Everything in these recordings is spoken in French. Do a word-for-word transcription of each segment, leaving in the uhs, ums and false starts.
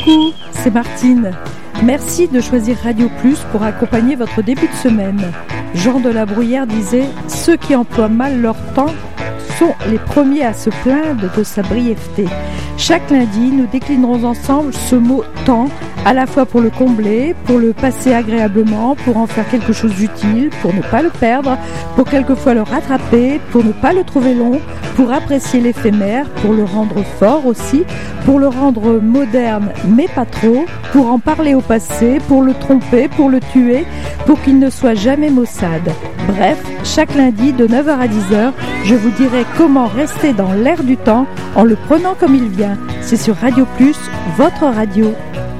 Coucou, c'est Martine. Merci de choisir Radio Plus pour accompagner votre début de semaine. Jean de la Bruyère disait « Ceux qui emploient mal leur temps sont les premiers à se plaindre de sa brièveté ». Chaque lundi, nous déclinerons ensemble ce mot « temps », à la fois pour le combler, pour le passer agréablement, pour en faire quelque chose d'utile, pour ne pas le perdre, pour quelquefois le rattraper, pour ne pas le trouver long, pour apprécier l'éphémère, pour le rendre fort aussi, pour le rendre moderne mais pas trop, pour en parler au passé, pour le tromper, pour le tuer, pour qu'il ne soit jamais maussade. Bref, chaque lundi de neuf heures à dix heures, je vous dirai comment rester dans l'air du temps en le prenant comme il vient. C'est sur Radio Plus, votre radio.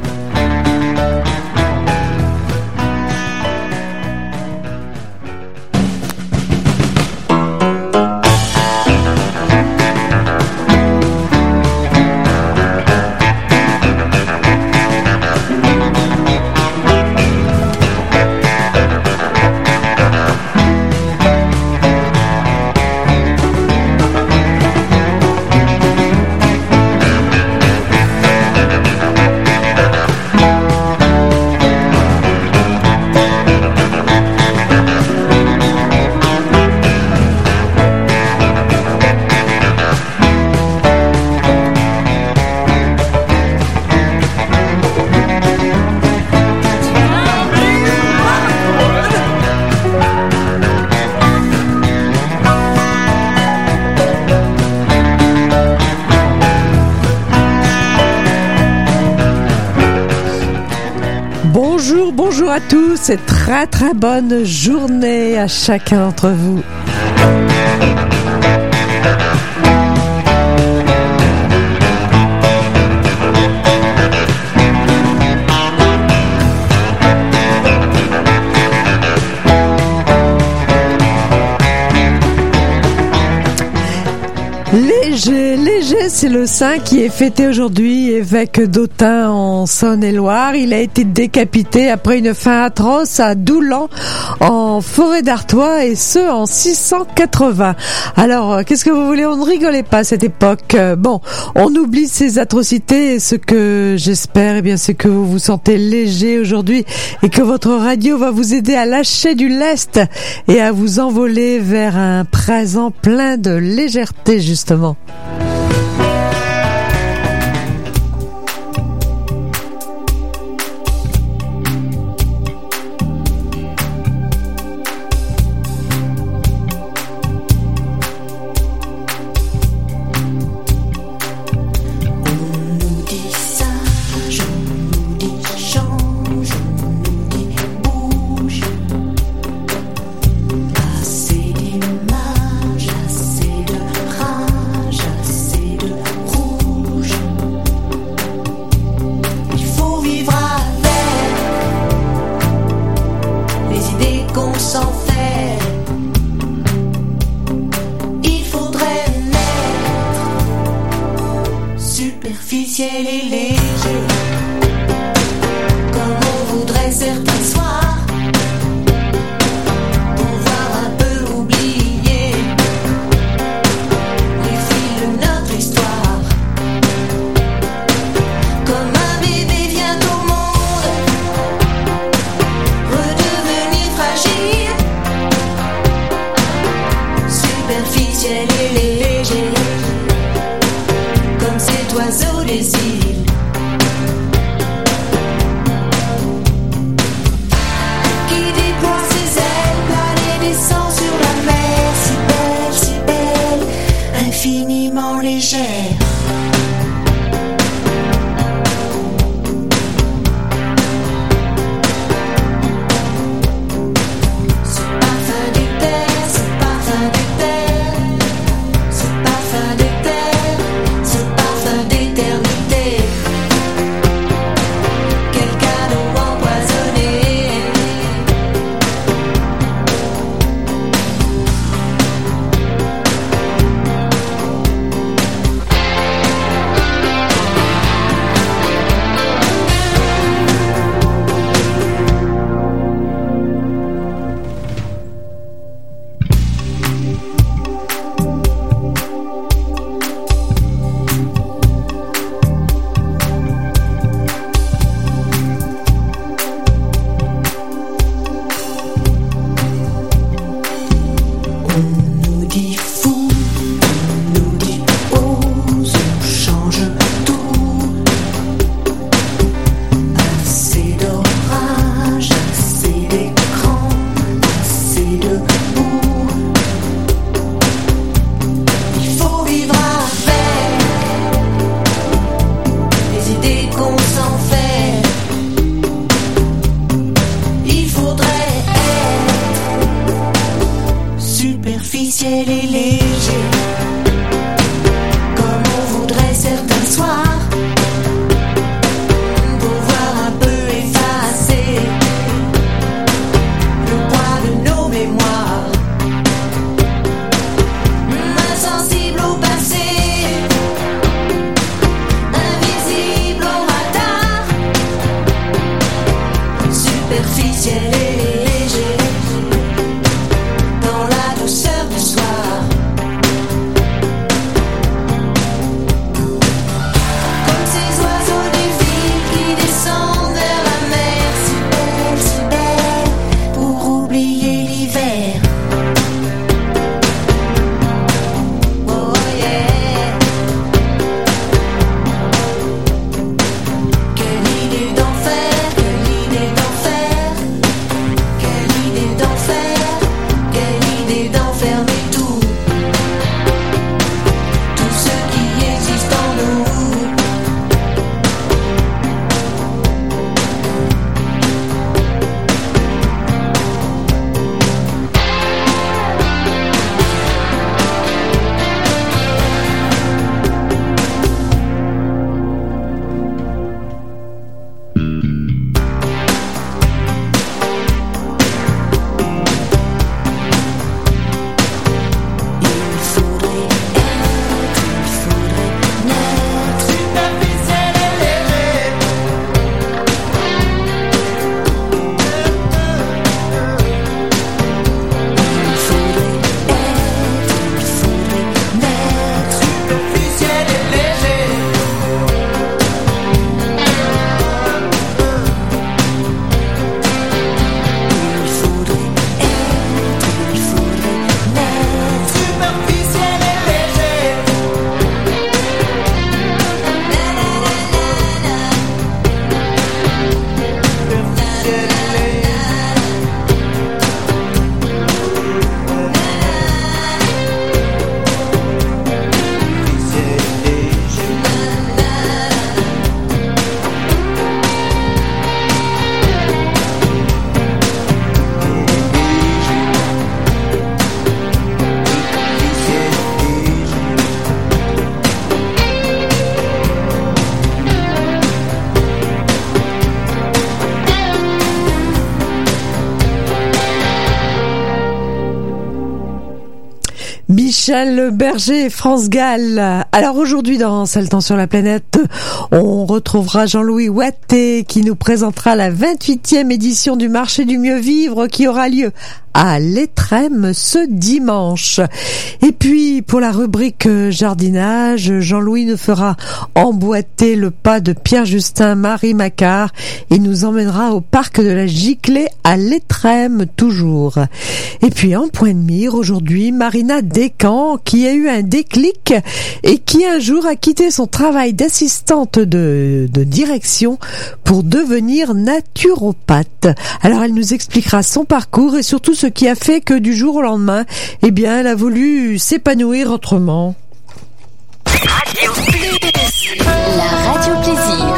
Bonjour à tous et très très bonne journée à chacun d'entre vous. Léger, léger, c'est le saint qui est fêté aujourd'hui, évêque d'Autun en Saône-et-Loire. Il a été décapité après une faim atroce à Doulan, en forêt d'Artois, et ce en six cent quatre-vingts. Alors, qu'est-ce que vous voulez? On ne rigolait pas à cette époque. Bon, on oublie ces atrocités, et ce que j'espère, eh bien, c'est que vous vous sentez léger aujourd'hui et que votre radio va vous aider à lâcher du lest et à vous envoler vers un présent plein de légèreté, justement. Justement. superficiel et léger, comme on voudrait certains soirs, pouvoir un peu effacer le poids de nos mémoires, insensible au passé, invisible au radar, superficiel et léger, dans la douceur du soir. Comme ces oiseaux des villes qui descendent vers la mer, si belle, si belle, pour oublier l'hiver. Oh yeah. Quelle idée d'enfer, quelle idée d'enfer, quelle idée d'enfer, quelle idée d'enfermer tout, tout ce qui existe en nous. Il faudrait être, il faudrait naître superficiel et léger. Il faudrait être, il faudrait naître superficiel et léger. Il faudrait être, il faudrait naître superficiel et léger. Na na na na na. Superficiel et léger. Michel Berger et France Gall. Alors aujourd'hui dans Sale temps sur la planète, on retrouvera Jean-Louis Watté qui nous présentera la vingt-huitième édition du marché du mieux vivre qui aura lieu à l'Étrême ce dimanche. Et puis pour la rubrique jardinage, Jean-Louis nous fera emboîter le pas de Pierre-Justin Marie Macquart et nous emmènera au parc de la Giclée à l'Étrême toujours. Et puis en point de mire aujourd'hui, Marina Descamps qui a eu un déclic et qui un jour a quitté son travail d'assistante de, de direction pour devenir naturopathe. Alors elle nous expliquera son parcours et surtout ce qui a fait que du jour au lendemain, eh bien, elle a voulu s'épanouir autrement. Radio Plus, la radio plaisir.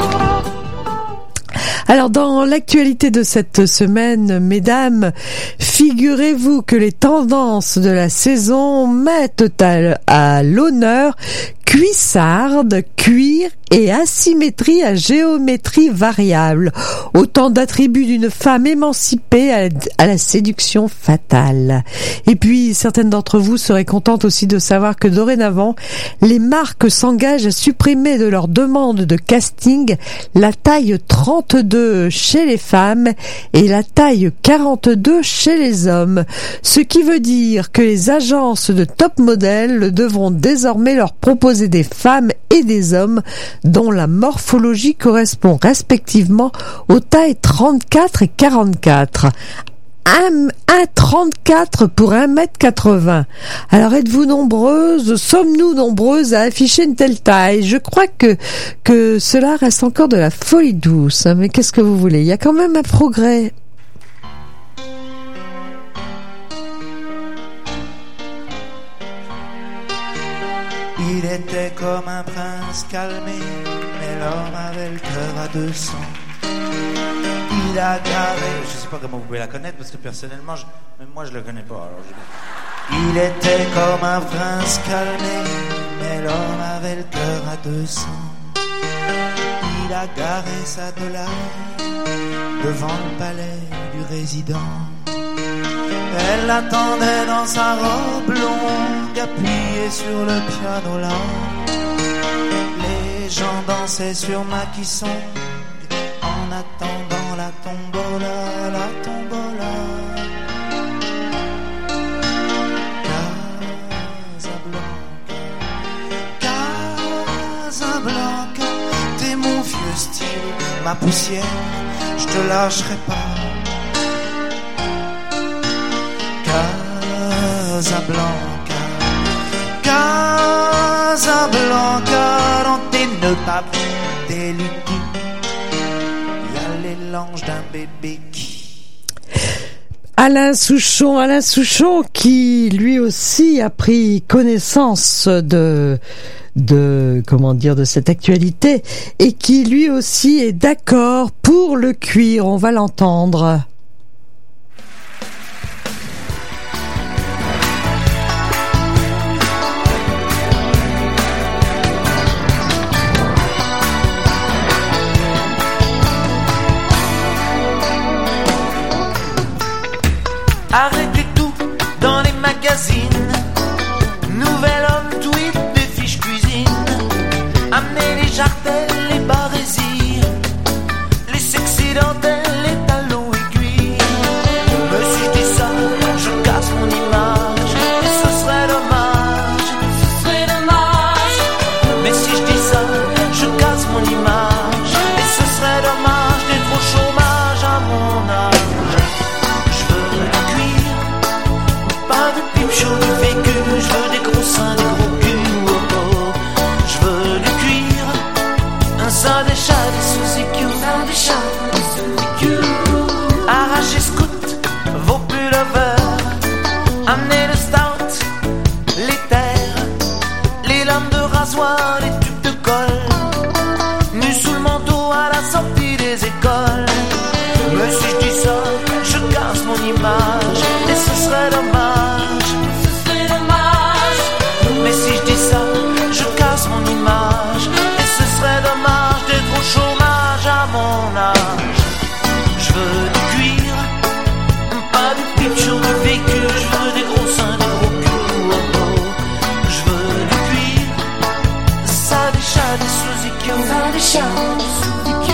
Alors dans l'actualité de cette semaine, mesdames, figurez-vous que les tendances de la saison mettent à, à l'honneur cuissarde, cuir et asymétrie à géométrie variable, autant d'attributs d'une femme émancipée à, à la séduction fatale. Et puis certaines d'entre vous seraient contentes aussi de savoir que dorénavant, les marques s'engagent à supprimer de leur demande de casting la taille trente-deux chez les femmes et la taille quarante-deux chez les hommes, ce qui veut dire que les agences de top modèles devront désormais leur proposer des femmes et des hommes dont la morphologie correspond respectivement aux tailles trente-quatre et quarante-quatre. un mètre trente-quatre pour un mètre quatre-vingts. Alors êtes-vous nombreuses, sommes-nous nombreuses à afficher une telle taille? Je crois que, que cela reste encore de la folie douce, hein, mais qu'est-ce que vous voulez? Il y a quand même un progrès. Il était comme un prince calmé, mais l'homme avait le cœur à deux cents. Il a gravé, je sais pas comment vous pouvez la connaître, parce que personnellement, je, même moi je la connais pas. Alors je... Il était comme un prince calmé, mais l'homme avait le cœur à deux cents. Il a garé sa Delary devant le palais du résident. Elle l'attendait dans sa robe longue, appuyée sur le piano là. Les gens dansaient sur Maquisson en attendant la tombola, la tombola. Casablanca, t'es mon vieux style, ma poussière, je te lâcherai pas. Casablanca, Casablanca, dans tes nœuds papillons, tes liquides, y'a les langes d'un bébé qui... Alain Souchon, Alain Souchon qui lui aussi a pris connaissance de de comment dire de cette actualité et qui lui aussi est d'accord pour le cuir. On va l'entendre. Arrêtez tout dans les magazines. Nouvel homme, tweet, des fiches cuisine. Amenez les jartelles, les barésies, les sexy dentelles, les talons aiguilles. Mais si je dis ça, je casse mon image. Et ce serait dommage, ce serait dommage. Mais si je dis ça, je casse mon image. Et ce serait dommage d'être au chômage à mon âge. Pas de pipe chaud, du vécu, je veux des gros seins, des gros culs, oh oh. Je veux du cuir, un sang des chats, des sous-écus, un des chats, des sous-écus. Arrachez scout, vos pullovers, amenez le stout, les terres, les lames de rasoir, les tubes de colle, nus sous le manteau à la sortie des écoles. Mais si je dis ça, je casse mon image, et ce serait dommage, ce serait dommage. Mais si je dis ça, je casse mon image, et ce serait dommage d'être au chômage à mon âge. Je veux du cuir, pas du pipe chaud, du vécu, je veux des gros seins, des gros culs, oh oh. Je veux du cuir, ça des chats, des sous-écues, ça des chats, des sous-écues.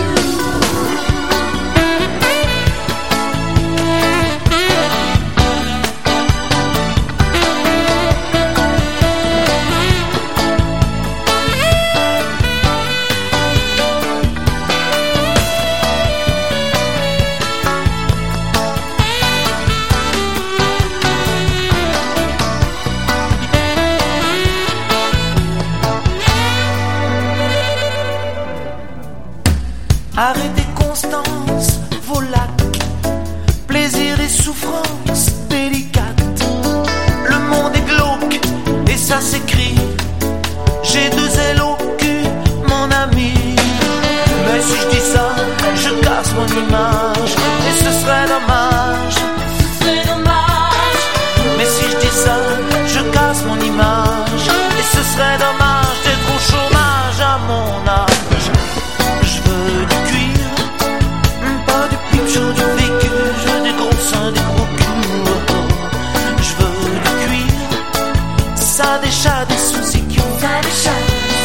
Arrêtez Constance, vos lacs, plaisir et souffrance délicate. Le monde est glauque et ça s'écrit. J'ai deux ailes au cul, mon ami. Mais si je dis ça, je casse mon image, et ce serait dommage, ce serait dommage. Mais si je dis ça, je casse mon image, et ce serait dommage d'être au chômage à mon âge. Je veux du cuir, pas du pipe chaud, du vécu, je veux des gros seins, des gros culs, oh oh. Je veux du cuir, ça des chats, des sous-écues, ça des chats,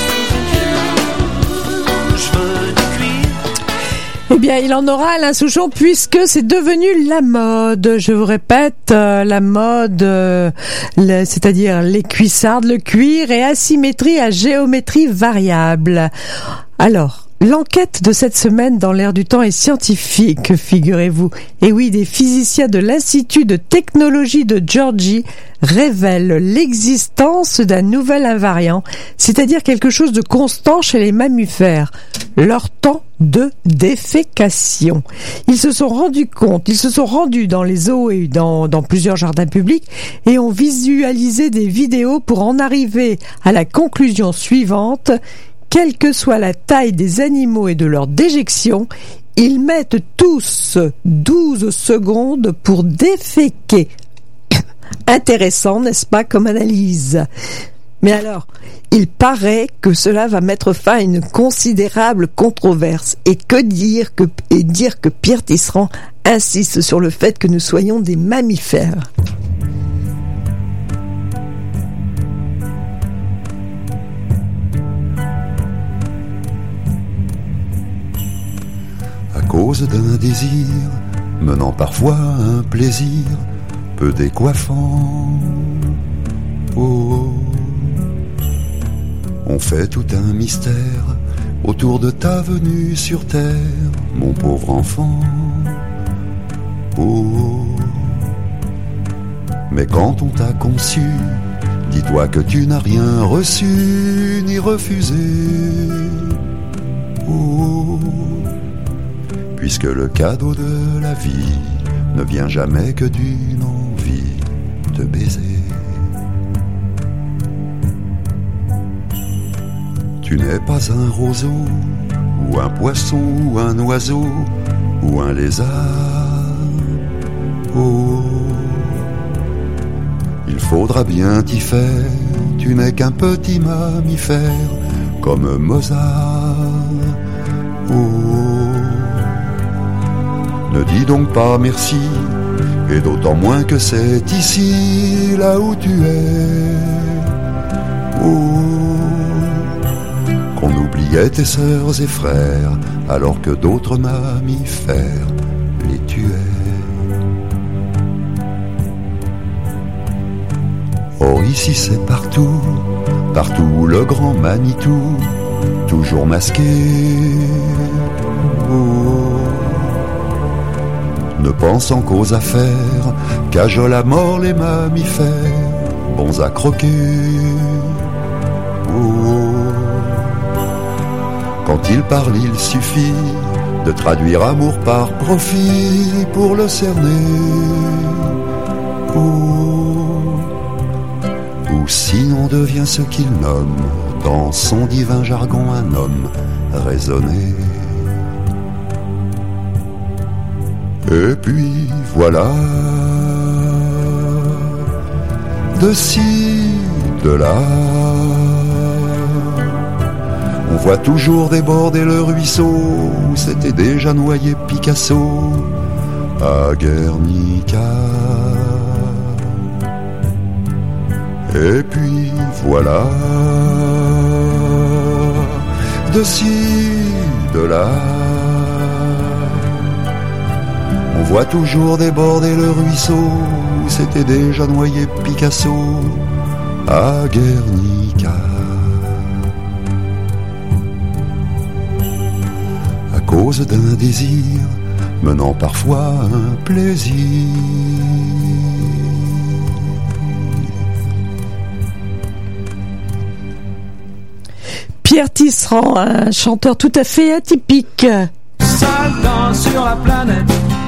des sous-écues. Je veux du cuir. Eh bien, il en aura, Alain Souchon, puisque c'est devenu la mode. Je vous répète, euh, la mode, euh, le, c'est-à-dire les cuissardes, le cuir et asymétrie à géométrie variable. Alors, l'enquête de cette semaine dans l'Air du Temps est scientifique, figurez-vous. Et oui, des physiciens de l'Institut de technologie de Géorgie révèlent l'existence d'un nouvel invariant, c'est-à-dire quelque chose de constant chez les mammifères, leur temps de défécation. Ils se sont rendus compte, ils se sont rendus dans les zoos et dans, dans plusieurs jardins publics et ont visualisé des vidéos pour en arriver à la conclusion suivante: quelle que soit la taille des animaux et de leur déjection, ils mettent tous douze secondes pour déféquer. Intéressant, n'est-ce pas, comme analyse? Mais alors, il paraît que cela va mettre fin à une considérable controverse. Et que dire que, et dire que Pierre Tisserand insiste sur le fait que nous soyons des mammifères. À cause d'un désir, menant parfois à un plaisir, peu décoiffant. Oh, on fait tout un mystère autour de ta venue sur terre, mon pauvre enfant. Oh, mais quand on t'a conçu, dis-toi que tu n'as rien reçu ni refusé. Oh, puisque le cadeau de la vie ne vient jamais que d'une envie de baiser. Tu n'es pas un roseau, ou un poisson, ou un oiseau, ou un lézard. Oh, il faudra bien t'y faire, tu n'es qu'un petit mammifère, comme Mozart. Oh, ne dis donc pas merci, et d'autant moins que c'est ici, là où tu es. Oh, qu'on oubliait tes sœurs et frères, alors que d'autres mammifères les tuaient. Or ici c'est partout, partout le grand Manitou, toujours masqué. Oh, ne pensant qu'aux affaires, cajole à mort les mammifères, bons à croquer. Oh, quand il parle, il suffit de traduire amour par profit pour le cerner. Oh, ou sinon devient ce qu'il nomme dans son divin jargon un homme raisonné. Et puis voilà, de ci, de là, on voit toujours déborder le ruisseau où s'était déjà noyé Picasso à Guernica. Et puis voilà, de ci, de là, on voit toujours déborder le ruisseau où s'était déjà noyé Picasso à Guernica. À cause d'un désir menant parfois à un plaisir. Pierre Tisserand, un chanteur tout à fait atypique. Sale temps sur la planète.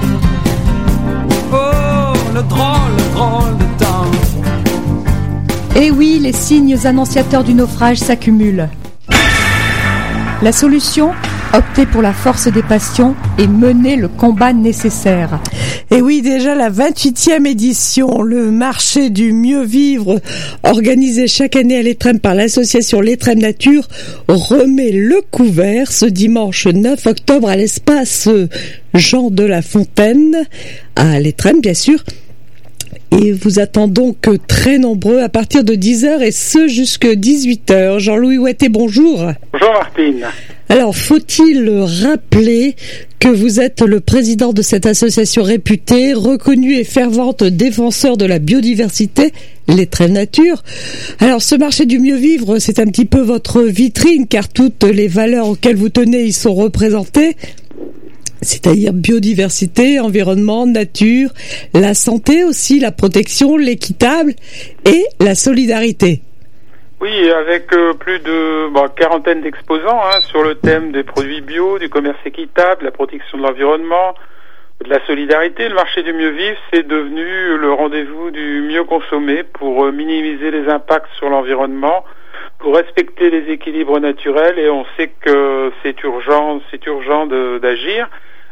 Oh, le drôle, le drôle de temps. Et oui, les signes annonciateurs du naufrage s'accumulent. La solution ? Opter pour la force des passions et mener le combat nécessaire. Et oui, déjà la vingt-huitième édition, le marché du mieux vivre, organisé chaque année à l'Étrem par l'association l'Étrem Nature, remet le couvert ce dimanche neuf octobre à l'espace Jean de La Fontaine, à l'Étrem bien sûr. Et vous attend donc très nombreux à partir de dix heures et ce jusqu'à dix-huit heures. Jean-Louis Ouetté, bonjour. Bonjour Martine. Alors, faut-il rappeler que vous êtes le président de cette association réputée, reconnue et fervente défenseur de la biodiversité, l'Étrem Nature. Alors, ce marché du mieux vivre, c'est un petit peu votre vitrine, car toutes les valeurs auxquelles vous tenez y sont représentées. C'est-à-dire biodiversité, environnement, nature, la santé aussi, la protection, l'équitable et la solidarité. Oui, avec euh, plus de bon, quarantaine d'exposants hein, sur le thème des produits bio, du commerce équitable, la protection de l'environnement, de la solidarité. Le marché du mieux vivre, c'est devenu le rendez-vous du mieux consommer pour euh, minimiser les impacts sur l'environnement, pour respecter les équilibres naturels, et on sait que c'est urgent, c'est urgent de, d'agir.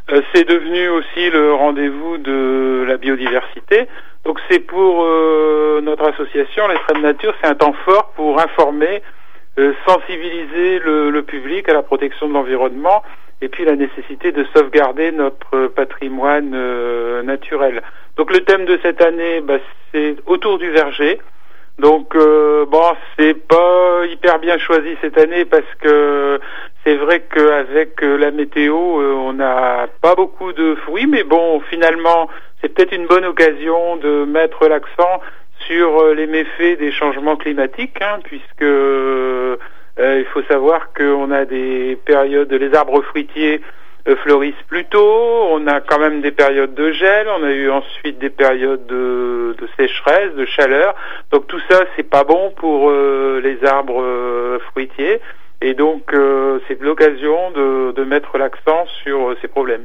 Euh, c'est devenu aussi le rendez-vous de la biodiversité. Donc c'est pour euh, notre association, l'Extrême Nature, c'est un temps fort pour informer, euh, sensibiliser le, le public à la protection de l'environnement et puis la nécessité de sauvegarder notre patrimoine euh, naturel. Donc le thème de cette année, bah, c'est autour du verger. Donc euh, bon, c'est pas hyper bien choisi cette année parce que c'est vrai qu'avec la météo, euh, on n'a pas beaucoup de fruits, mais bon, finalement, c'est peut-être une bonne occasion de mettre l'accent sur euh, les méfaits des changements climatiques, hein, puisque euh, il faut savoir qu'on a des périodes, les arbres fruitiers euh, fleurissent plus tôt, on a quand même des périodes de gel, on a eu ensuite des périodes de, de sécheresse, de chaleur, donc tout ça c'est pas bon pour euh, les arbres euh, fruitiers, et donc euh, c'est l'occasion de, de mettre l'accent sur euh, ces problèmes.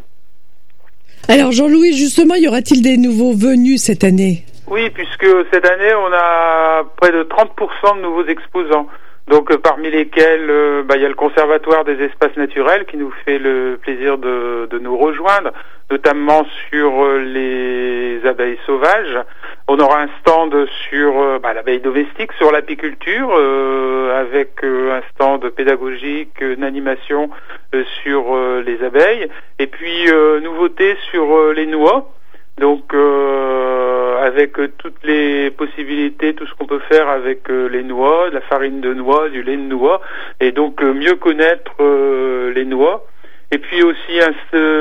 Alors Jean-Louis, justement, y aura-t-il des nouveaux venus cette année ? Oui, puisque cette année on a près de trente pour cent de nouveaux exposants. Donc euh, parmi lesquels euh, bah, il y a le Conservatoire des espaces naturels qui nous fait le plaisir de, de nous rejoindre, notamment sur euh, les abeilles sauvages. On aura un stand sur euh, bah, l'abeille domestique, sur l'apiculture, euh, avec euh, un stand pédagogique, une animation euh, sur euh, les abeilles, et puis euh, nouveauté sur euh, les noix. Donc euh, avec euh, toutes les possibilités, tout ce qu'on peut faire avec euh, les noix, de la farine de noix, du lait de noix, et donc euh, mieux connaître euh, les noix. Et puis aussi un,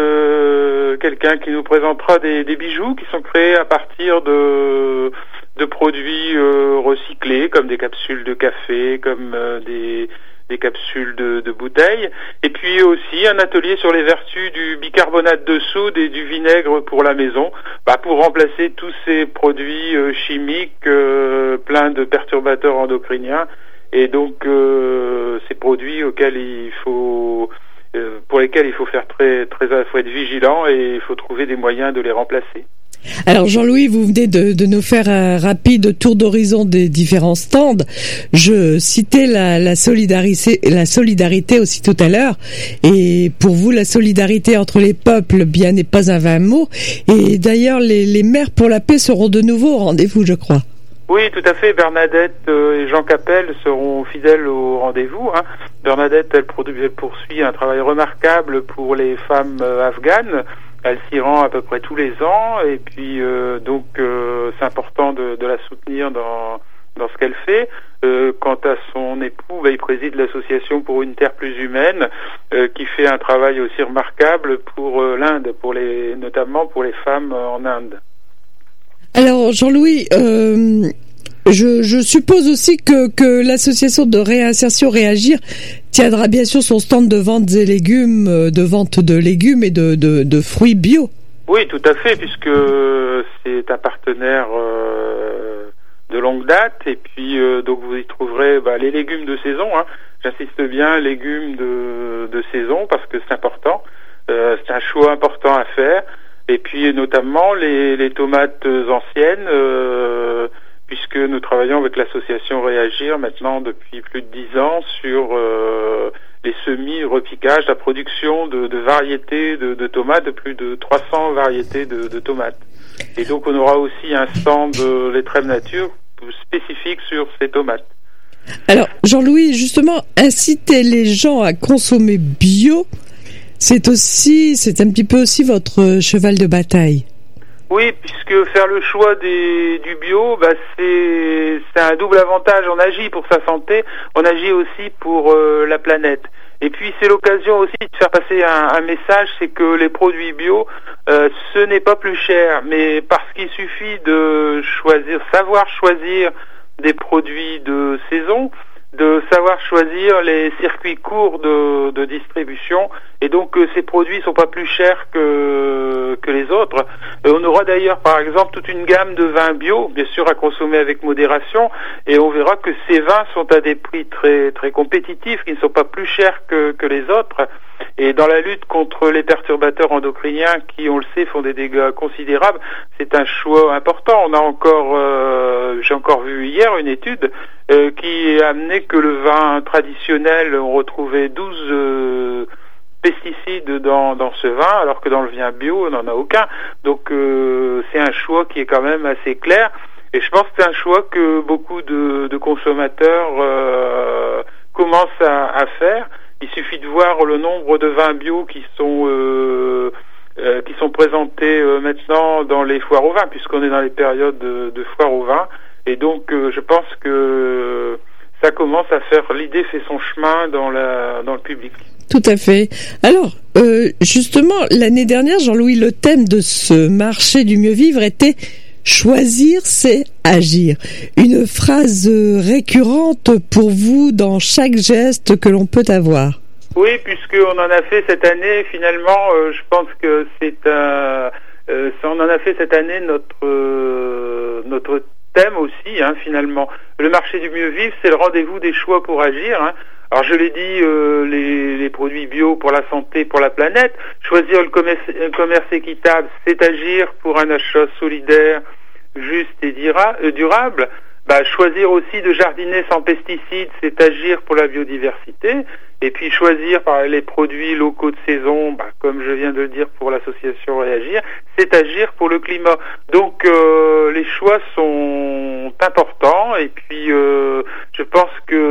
euh, quelqu'un qui nous présentera des, des bijoux qui sont créés à partir de, de produits euh, recyclés, comme des capsules de café, comme euh, des des capsules de, de bouteilles, et puis aussi un atelier sur les vertus du bicarbonate de soude et du vinaigre pour la maison, bah, pour remplacer tous ces produits euh, chimiques euh, pleins de perturbateurs endocriniens, et donc euh, ces produits auxquels il faut, euh, pour lesquels il faut faire très, très, faut être vigilant et il faut trouver des moyens de les remplacer. Alors Jean-Louis, vous venez de, de nous faire un rapide tour d'horizon des différents stands. Je citais la, la solidarité, la solidarité aussi tout à l'heure. Et pour vous, la solidarité entre les peuples, bien n'est pas un vain mot. Et d'ailleurs, les, les maires pour la paix seront de nouveau au rendez-vous, je crois. Oui, tout à fait. Bernadette euh, et Jean Capel seront fidèles au rendez-vous. Hein. Bernadette, elle, produit, elle poursuit un travail remarquable pour les femmes euh, afghanes. Elle s'y rend à peu près tous les ans, et puis euh, donc euh, c'est important de, de la soutenir dans dans ce qu'elle fait. Euh, quant à son époux, bah, il préside l'association pour une terre plus humaine, euh, qui fait un travail aussi remarquable pour euh, l'Inde, pour les notamment pour les femmes euh, en Inde. Alors Jean-Louis, euh, je, je suppose aussi que, que l'association de réinsertion Réagir tiendra bien sûr son stand de vente des légumes, de vente de légumes et de, de, de fruits bio. Oui, tout à fait, puisque c'est un partenaire euh, de longue date, et puis euh, donc vous y trouverez bah, les légumes de saison. Hein. J'insiste bien, légumes de, de saison, parce que c'est important. Euh, c'est un choix important à faire. Et puis notamment les, les tomates anciennes, euh, puisque nous travaillons avec l'association Réagir maintenant depuis plus de dix ans sur euh, les semis, repiquage, la production de, de variétés de, de tomates, de plus de trois cents variétés de, de tomates. Et donc on aura aussi un stand de l'Extrême Nature spécifique sur ces tomates. Alors Jean-Louis, justement, inciter les gens à consommer bio, c'est aussi, c'est un petit peu aussi votre cheval de bataille. Oui, puisque faire le choix des, du bio, bah c'est, c'est un double avantage. On agit pour sa santé, on agit aussi pour euh, la planète. Et puis c'est l'occasion aussi de faire passer un, un message, c'est que les produits bio, euh, ce n'est pas plus cher, mais parce qu'il suffit de choisir, savoir choisir des produits de saison, de savoir choisir les circuits courts de, de distribution, et donc euh, ces produits sont pas plus chers que que les autres. Euh, on aura d'ailleurs par exemple toute une gamme de vins bio, bien sûr à consommer avec modération, et on verra que ces vins sont à des prix très très compétitifs, qui ne sont pas plus chers que que les autres. Et dans la lutte contre les perturbateurs endocriniens qui, on le sait, font des dégâts considérables, c'est un choix important. On a encore, euh, j'ai encore vu hier une étude euh, qui a amené que le vin traditionnel, on retrouvait douze, euh, pesticides dans, dans ce vin, alors que dans le vin bio, on n'en a aucun. Donc euh, c'est un choix qui est quand même assez clair. Et je pense que c'est un choix que beaucoup de, de consommateurs euh, commencent à, à faire. Il suffit de voir le nombre de vins bio qui sont euh, euh, qui sont présentés euh, maintenant dans les foires au vin, puisqu'on est dans les périodes de, de foires au vin. Et donc, euh, je pense que ça commence à faire, l'idée fait son chemin dans la dans le public. Tout à fait. Alors, euh, justement, l'année dernière, Jean-Louis, le thème de ce marché du mieux vivre était « Choisir, c'est agir ». Une phrase récurrente pour vous dans chaque geste que l'on peut avoir. Oui, puisqu'on en a fait cette année, finalement, euh, je pense que c'est un... Euh, on en a fait cette année notre euh, notre thème aussi, hein, finalement. Le marché du mieux vivre, c'est le rendez-vous des choix pour agir, hein. Alors je l'ai dit, euh, les, les produits bio pour la santé, pour la planète. Choisir le commerce, le commerce équitable, c'est agir pour un achat solidaire, juste et dira, euh, durable. Bah, choisir aussi de jardiner sans pesticides, c'est agir pour la biodiversité. Et puis choisir par les produits locaux de saison, bah, comme je viens de le dire pour l'association Réagir, c'est agir pour le climat. Donc euh, les choix sont importants. Et puis euh, je pense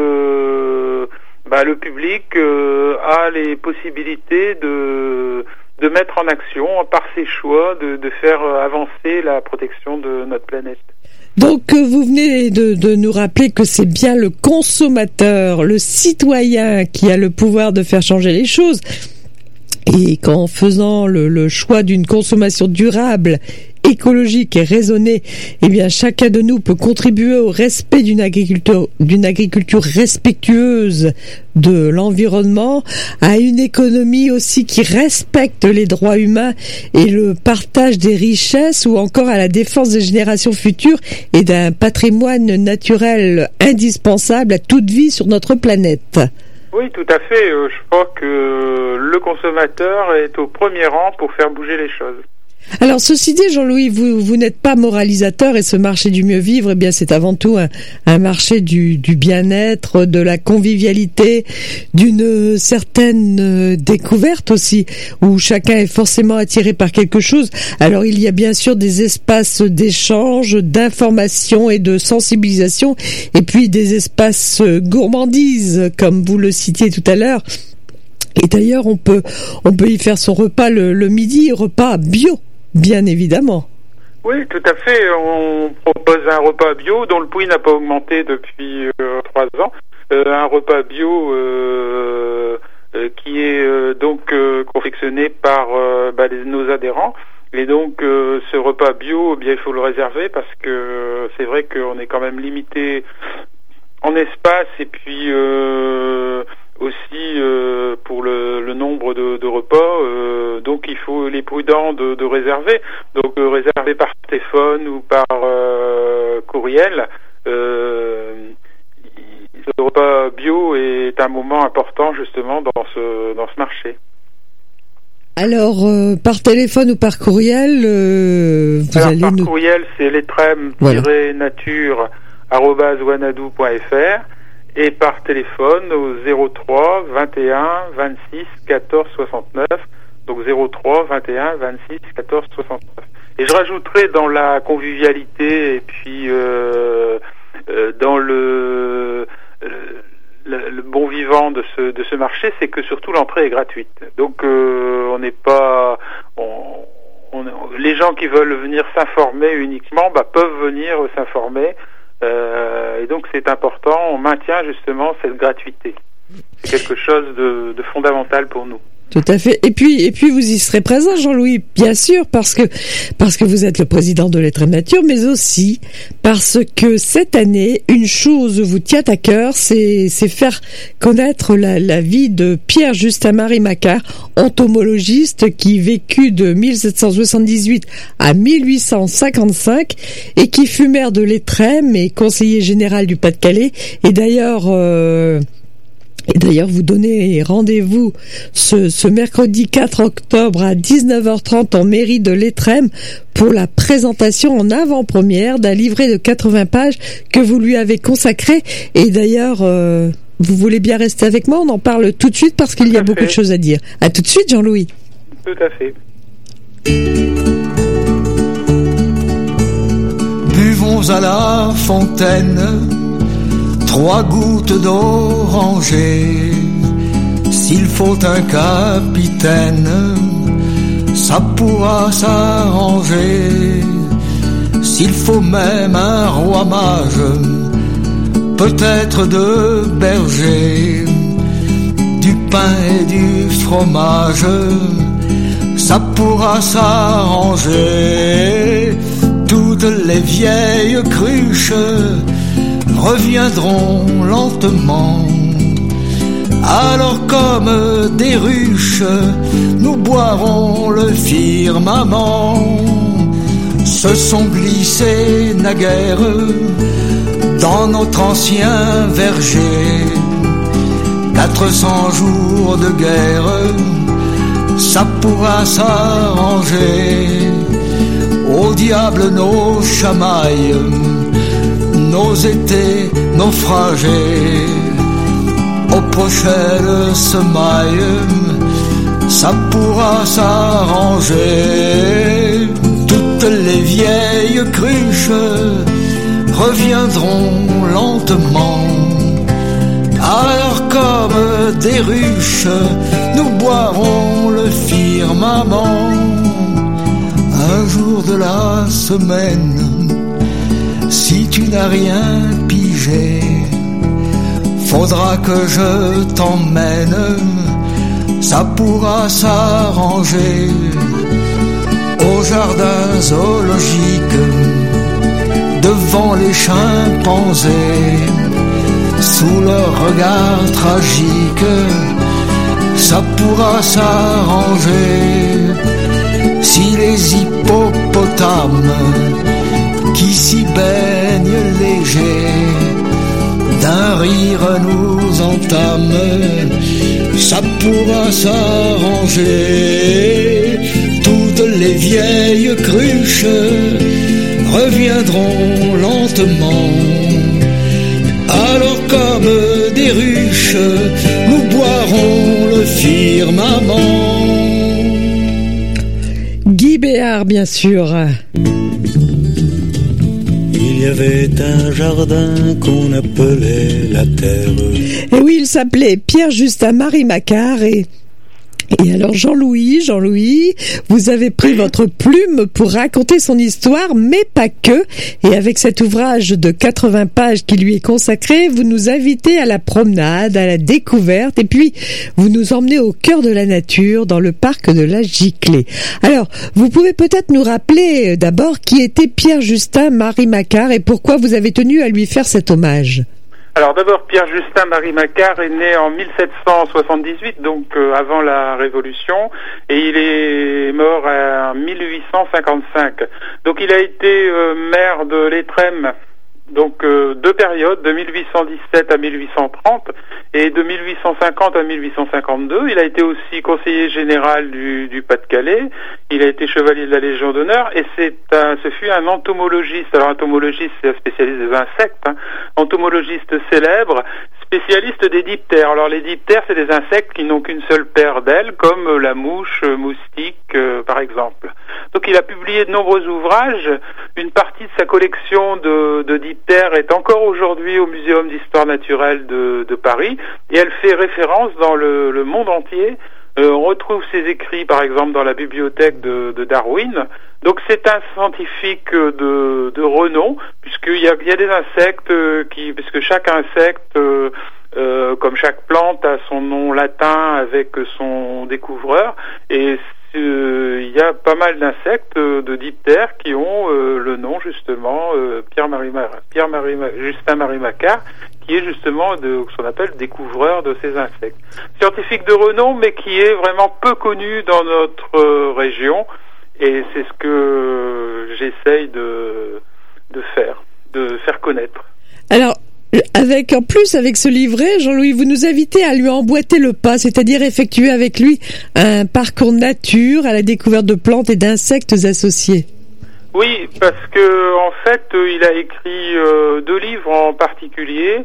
que bah, le public euh, a les possibilités de de mettre en action par ses choix, de, de faire avancer la protection de notre planète. Donc vous venez de, de nous rappeler que c'est bien le consommateur, le citoyen qui a le pouvoir de faire changer les choses. Et qu'en faisant le, le choix d'une consommation durable, écologique et raisonnée, eh bien chacun de nous peut contribuer au respect d'une agriculture, d'une agriculture respectueuse de l'environnement, à une économie aussi qui respecte les droits humains et le partage des richesses, ou encore à la défense des générations futures et d'un patrimoine naturel indispensable à toute vie sur notre planète. Oui, tout à fait. Je crois que le consommateur est au premier rang pour faire bouger les choses. Alors, ceci dit, Jean-Louis, vous, vous n'êtes pas moralisateur, et ce marché du mieux vivre, eh bien, c'est avant tout un, un marché du, du bien-être, de la convivialité, d'une certaine découverte aussi, où chacun est forcément attiré par quelque chose. Alors, il y a bien sûr des espaces d'échange, d'information et de sensibilisation, et puis des espaces gourmandises, comme vous le citiez tout à l'heure. Et d'ailleurs, on peut, on peut y faire son repas le, le midi, repas bio. Bien évidemment. Oui, tout à fait. On propose un repas bio dont le prix n'a pas augmenté depuis euh, trois ans. Euh, un repas bio euh, euh, qui est euh, donc euh, confectionné par euh, bah, les, nos adhérents. Et donc, euh, ce repas bio, eh bien, il faut le réserver parce que euh, c'est vrai qu'on est quand même limité en espace et puis euh, aussi euh, pour le, le nombre de, de repas, euh, donc il faut les prudents de, de réserver, donc euh, réserver par téléphone ou par euh, courriel. Euh, le repas bio est un moment important justement dans ce dans ce marché. Alors euh, par téléphone ou par courriel, euh, vous Alors, allez par nous... courriel, c'est letrem tiret nature arobase wanadoo point f r. Et par téléphone au zéro trois vingt et un vingt-six quatorze soixante-neuf, donc zéro trois vingt et un vingt-six quatorze soixante-neuf. Et je rajouterai dans la convivialité et puis euh, euh, dans le, le le bon vivant de ce de ce marché, c'est que surtout l'entrée est gratuite. Donc euh, on n'est pas on, on, les gens qui veulent venir s'informer uniquement bah, peuvent venir s'informer. Euh, et donc c'est important, on maintient justement cette gratuité. C'est quelque chose de, de fondamental pour nous. Tout à fait. Et puis, et puis vous y serez présent, Jean-Louis, bien sûr, parce que parce que vous êtes le président de Letrem Nature, mais aussi parce que cette année, une chose vous tient à cœur, c'est c'est faire connaître la, la vie de Pierre-Justin-Marie Macquart, entomologiste qui vécut de mille sept cent soixante-dix-huit à mille huit cent cinquante-cinq et qui fut maire de Letrem et conseiller général du Pas-de-Calais. Et d'ailleurs. Euh, Et d'ailleurs, vous donnez rendez-vous ce, ce mercredi quatre octobre à dix-neuf heures trente en mairie de Letrem pour la présentation en avant-première d'un livret de quatre-vingts pages que vous lui avez consacré. Et d'ailleurs, euh, vous voulez bien rester avec moi? On en parle tout de suite parce qu'il Tout y a à beaucoup fait. de choses à dire. À tout de suite, Jean-Louis. Tout à fait. Buvons à la fontaine trois gouttes d'oranger. S'il faut un capitaine, ça pourra s'arranger. S'il faut même un roi mage, peut-être deux bergers, du pain et du fromage, ça pourra s'arranger. Toutes les vieilles cruches reviendront lentement. Alors comme des ruches, nous boirons le firmament. Se sont glissés naguère dans notre ancien verger quatre cents jours de guerre, ça pourra s'arranger. Au diable nos chamailles, nos étés naufragés, aux prochaines semailles, ça pourra s'arranger. Toutes les vieilles cruches reviendront lentement. Alors comme des ruches, nous boirons le firmament. Un jour de la semaine, si tu n'as rien pigé, faudra que je t'emmène, ça pourra s'arranger. Au jardin zoologique, devant les chimpanzés, sous leur regard tragique, ça pourra s'arranger. Si les hippopotames qui s'y baignent légers d'un rire nous entament, ça pourra s'arranger. Toutes les vieilles cruches reviendront lentement. Alors comme des ruches, nous boirons le firmament. Guy Béard, bien sûr. Il y avait un jardin qu'on appelait la terre. Et oui, il s'appelait Pierre-Justin Marie Macquart et... Et alors Jean-Louis, Jean-Louis, vous avez pris votre plume pour raconter son histoire, mais pas que. Et avec cet ouvrage de quatre-vingts pages qui lui est consacré, vous nous invitez à la promenade, à la découverte, et puis vous nous emmenez au cœur de la nature, dans le parc de la Giclée. Alors, vous pouvez peut-être nous rappeler d'abord qui était Pierre-Justin Marie Macquart et pourquoi vous avez tenu à lui faire cet hommage. Alors d'abord, Pierre-Justin Marie Macquart est né en mille sept cent soixante-dix-huit, donc euh, avant la Révolution, et il est mort en mille huit cent cinquante-cinq. Donc il a été euh, maire de l'Étrême, donc euh, deux périodes, de mille huit cent dix-sept à mille huit cent trente, et de mille huit cent cinquante à mille huit cent cinquante-deux. Il a été aussi conseiller général du, du Pas-de-Calais, il a été chevalier de la Légion d'honneur, et c'est un, ce fut un entomologiste. Alors entomologiste, c'est un spécialiste des insectes, hein. Entomologiste célèbre, spécialiste des diptères. Alors les diptères, c'est des insectes qui n'ont qu'une seule paire d'ailes, comme la mouche, moustique, euh, par exemple. Donc il a publié de nombreux ouvrages. Une partie de sa collection de, de diptères est encore aujourd'hui au Muséum d'histoire naturelle de, de Paris, et elle fait référence dans le, le monde entier. Euh, on retrouve ses écrits, par exemple, dans la bibliothèque de, de Darwin. Donc c'est un scientifique de, de renom, puisqu'il y a, il y a des insectes qui, puisque chaque insecte, euh, euh, comme chaque plante, a son nom latin avec son découvreur, et euh, il y a pas mal d'insectes euh, de diptères qui ont euh, le nom justement euh, Pierre-Marie Pierre-Marie Justin Marie Macquart, qui est justement de ce qu'on appelle découvreur de ces insectes. Scientifique de renom, mais qui est vraiment peu connu dans notre euh, région, et c'est ce que j'essaye de, de faire, de faire connaître. Alors, avec, en plus, avec ce livret, Jean-Louis, vous nous invitez à lui emboîter le pas, c'est-à-dire effectuer avec lui un parcours nature à la découverte de plantes et d'insectes associés. Oui, parce que en fait, il a écrit euh, deux livres en particulier.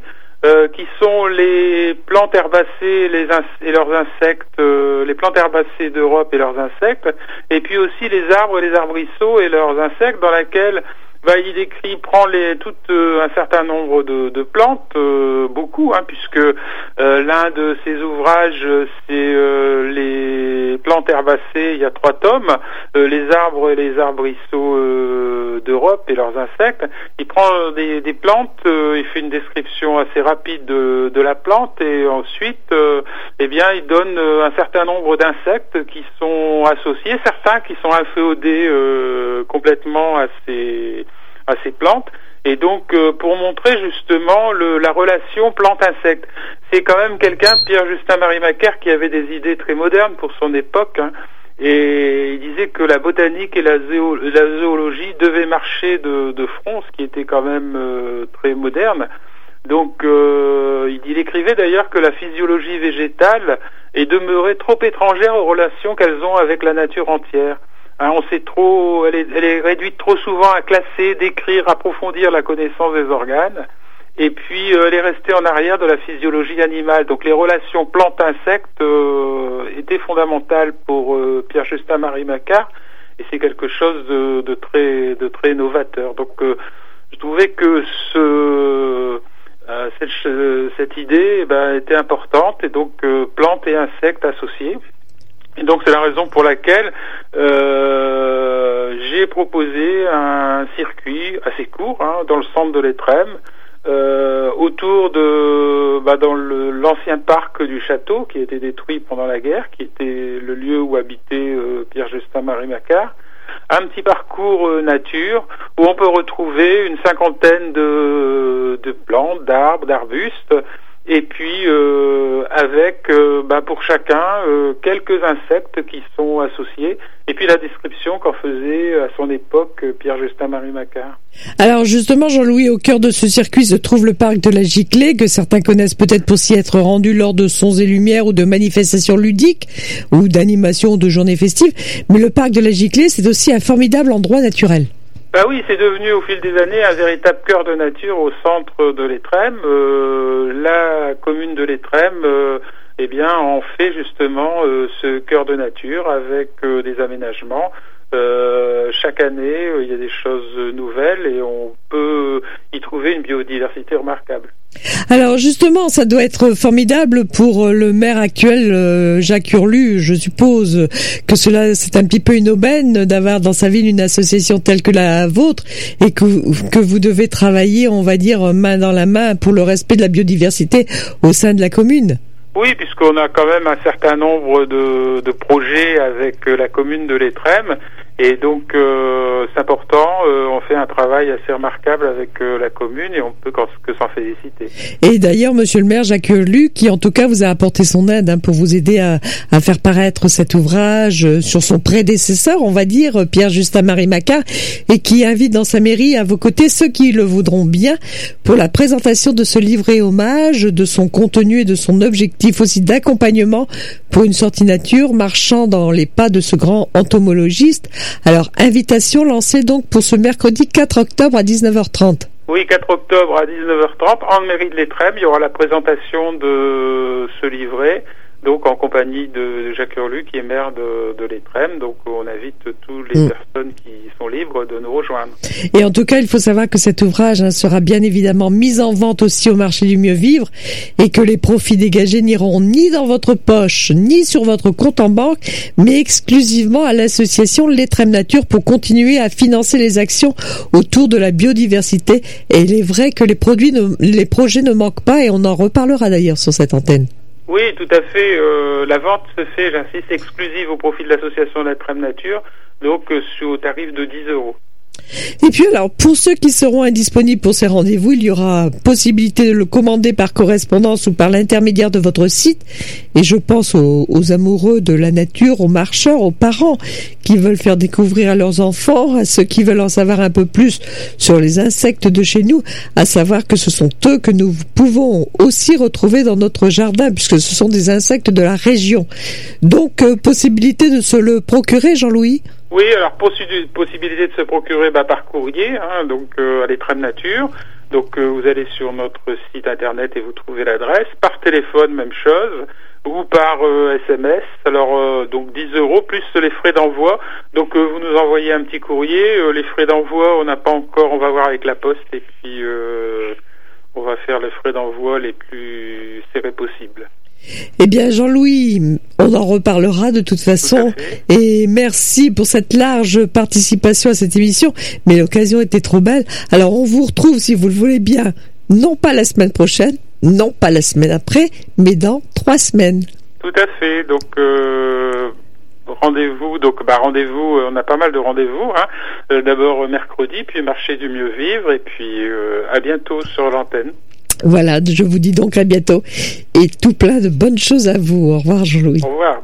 euh, qui sont les plantes herbacées les ins- et leurs insectes, euh, les plantes herbacées d'Europe et leurs insectes, et puis aussi les arbres et les arbrisseaux et leurs insectes, dans laquelle bah, il décrit, il prend les, tout euh, un certain nombre de, de plantes, euh, beaucoup, hein, puisque euh, l'un de ses ouvrages, c'est euh, les plantes herbacées, il y a trois tomes, euh, les arbres et les arbrisseaux euh, d'Europe et leurs insectes. Il prend des, des plantes, euh, il fait une description assez rapide de, de la plante, et ensuite, euh, eh bien, il donne euh, un certain nombre d'insectes qui sont associés, certains qui sont inféodés euh, complètement à ces à ces plantes, et donc euh, pour montrer justement le, la relation plante-insecte. C'est quand même quelqu'un, Pierre-Justin Marie Macquart, qui avait des idées très modernes pour son époque, hein, et il disait que la botanique et la, zéo, la zoologie devaient marcher de, de front, ce qui était quand même euh, très moderne. Donc euh, il, il écrivait d'ailleurs que la physiologie végétale est demeurée trop étrangère aux relations qu'elles ont avec la nature entière. Hein, on sait trop, elle est, elle est réduite trop souvent à classer, décrire, approfondir la connaissance des organes, et puis euh, elle est restée en arrière de la physiologie animale. Donc les relations plantes-insectes euh, étaient fondamentales pour euh, Pierre-Justin Marie Macquart, et c'est quelque chose de, de très, de très novateur. Donc euh, je trouvais que ce, euh, cette, cette idée eh ben, était importante, et donc euh, plantes et insectes associés. Et donc c'est la raison pour laquelle euh, j'ai proposé un circuit assez court, hein, dans le centre de l'Étrême, euh, autour de bah, dans le, l'ancien parc du château qui a été détruit pendant la guerre, qui était le lieu où habitait euh, Pierre-Justin Marie Macquart. Un petit parcours euh, nature où on peut retrouver une cinquantaine de, de plantes, d'arbres, d'arbustes, et puis euh, avec euh, bah, pour chacun euh, quelques insectes qui sont associés, et puis la description qu'en faisait à son époque Pierre-Justin Marie Macquart. Alors justement, Jean-Louis, au cœur de ce circuit se trouve le parc de la Giclée, que certains connaissent peut-être pour s'y être rendus lors de sons et lumières ou de manifestations ludiques ou d'animations ou de journées festives. Mais le parc de la Giclée, c'est aussi un formidable endroit naturel. Bah oui, c'est devenu au fil des années un véritable cœur de nature au centre de l'Étrême. Euh, la commune de l'Étrême, euh, eh bien, en fait justement euh, ce cœur de nature avec euh, des aménagements. Euh, chaque année, euh, il y a des choses nouvelles et on peut y trouver une biodiversité remarquable. Alors justement, ça doit être formidable pour le maire actuel, euh, Jacques Hurlu. Je suppose que cela, c'est un petit peu une aubaine d'avoir dans sa ville une association telle que la vôtre, et que, que vous devez travailler, on va dire, main dans la main pour le respect de la biodiversité au sein de la commune. Oui, puisqu'on a quand même un certain nombre de, de projets avec la commune de l'Étrême, et donc euh, c'est important, euh, on fait un travail assez remarquable avec euh, la commune, et on peut que s'en féliciter. Et d'ailleurs, monsieur le maire Jacques Hurlu, qui en tout cas vous a apporté son aide, hein, pour vous aider à, à faire paraître cet ouvrage sur son prédécesseur, on va dire, Pierre-Justin Marie Macquart, et qui invite dans sa mairie à vos côtés ceux qui le voudront bien pour la présentation de ce livret hommage, de son contenu et de son objectif aussi d'accompagnement pour une sortie nature, marchant dans les pas de ce grand entomologiste. Alors, invitation lancée donc pour ce mercredi quatre octobre à dix-neuf heures trente. Oui, quatre octobre à dix-neuf heures trente, en mairie de l'Étrême, il y aura la présentation de ce livret, donc en compagnie de Jacques Hurlu, qui est maire de, de l'Étrême. Donc on invite toutes les mmh. personnes qui sont libres de nous rejoindre. Et en tout cas, il faut savoir que cet ouvrage, hein, sera bien évidemment mis en vente aussi au marché du mieux vivre, et que les profits dégagés n'iront ni dans votre poche, ni sur votre compte en banque, mais exclusivement à l'association L'Étrême Nature pour continuer à financer les actions autour de la biodiversité. Et il est vrai que les produits, ne, les projets ne manquent pas, et on en reparlera d'ailleurs sur cette antenne. Oui, tout à fait. Euh, la vente se fait, j'insiste, exclusive au profit de l'association L'Étrême Nature, donc euh, au tarif de dix euros. Et puis alors, pour ceux qui seront indisponibles pour ces rendez-vous, il y aura possibilité de le commander par correspondance ou par l'intermédiaire de votre site. Et je pense aux, aux amoureux de la nature, aux marcheurs, aux parents qui veulent faire découvrir à leurs enfants, à ceux qui veulent en savoir un peu plus sur les insectes de chez nous, à savoir que ce sont eux que nous pouvons aussi retrouver dans notre jardin, puisque ce sont des insectes de la région. Donc, euh, possibilité de se le procurer, Jean-Louis ? Oui, alors possi- possibilité de se procurer bah, par courrier, hein, donc euh, à l'Étrême Nature. Donc euh, vous allez sur notre site internet et vous trouvez l'adresse. Par téléphone, même chose, ou par euh, S M S. Alors euh, donc dix euros plus les frais d'envoi. Donc euh, vous nous envoyez un petit courrier. Euh, les frais d'envoi, on n'a pas encore. On va voir avec la poste et puis euh, on va faire les frais d'envoi les plus serrés possibles. Eh bien, Jean-Louis, on en reparlera de toute façon. Et merci pour cette large participation à cette émission. Mais l'occasion était trop belle. Alors, on vous retrouve, si vous le voulez bien, non pas la semaine prochaine, non pas la semaine après, mais dans trois semaines. Tout à fait. Donc, euh, rendez-vous. Donc, bah, rendez-vous. On a pas mal de rendez-vous. Hein. Euh, d'abord euh, mercredi, puis marché du mieux vivre, et puis euh, à bientôt sur l'antenne. Voilà, je vous dis donc à bientôt et tout plein de bonnes choses à vous. Au revoir Jean-Louis. Au revoir.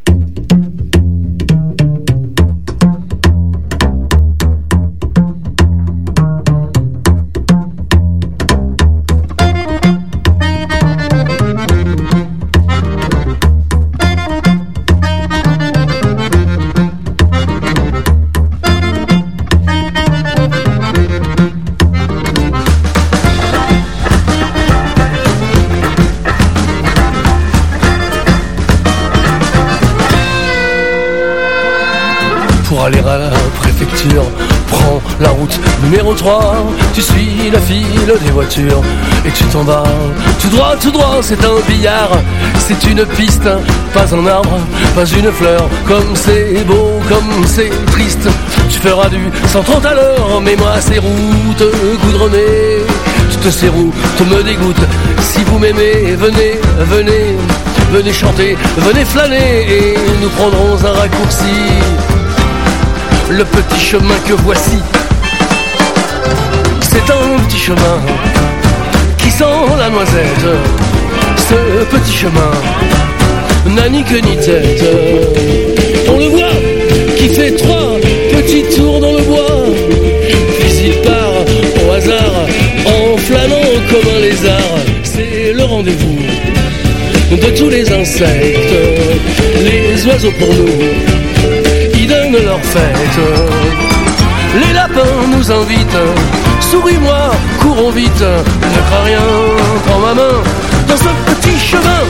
Pour aller à la préfecture, prends la route numéro trois. Tu suis la file des voitures et tu t'en vas tout droit, tout droit. C'est un billard, c'est une piste, pas un arbre, pas une fleur. Comme c'est beau, comme c'est triste. Tu feras du cent trente à l'heure, mais moi ces routes goudronnées, toutes ces routes me dégoûtent. Si vous m'aimez, venez, venez, venez chanter, venez flâner et nous prendrons un raccourci. Le petit chemin que voici, c'est un petit chemin qui sent la noisette. Ce petit chemin n'a ni queue ni tête. On le voit qui fait trois petits tours dans le bois, puis il part au hasard en flânant comme un lézard. C'est le rendez-vous de tous les insectes, les oiseaux pour nous donnent leur fête. Les lapins nous invitent, souris-moi, courons vite, ne crains rien, prends ma main dans ce petit chemin.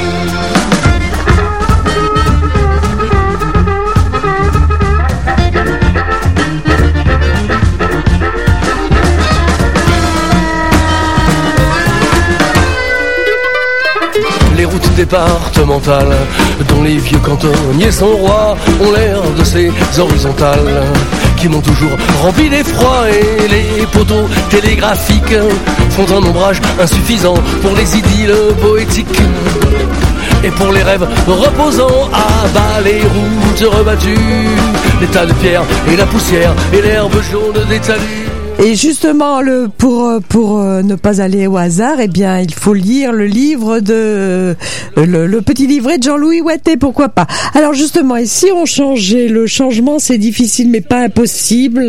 Les routes départementales, dont les vieux cantonniers sont rois, ont l'air de ces horizontales qui m'ont toujours rempli d'effroi. Et les poteaux télégraphiques font un ombrage insuffisant pour les idylles poétiques et pour les rêves reposants. À bas les routes rebattues, les tas de pierres et la poussière et l'herbe jaune des talus. Et justement, le, pour pour ne pas aller au hasard, eh bien, il faut lire le livre de le, le petit livret de Jean-Louis Watté, pourquoi pas. Alors justement, et si on changeait, le changement, c'est difficile, mais pas impossible.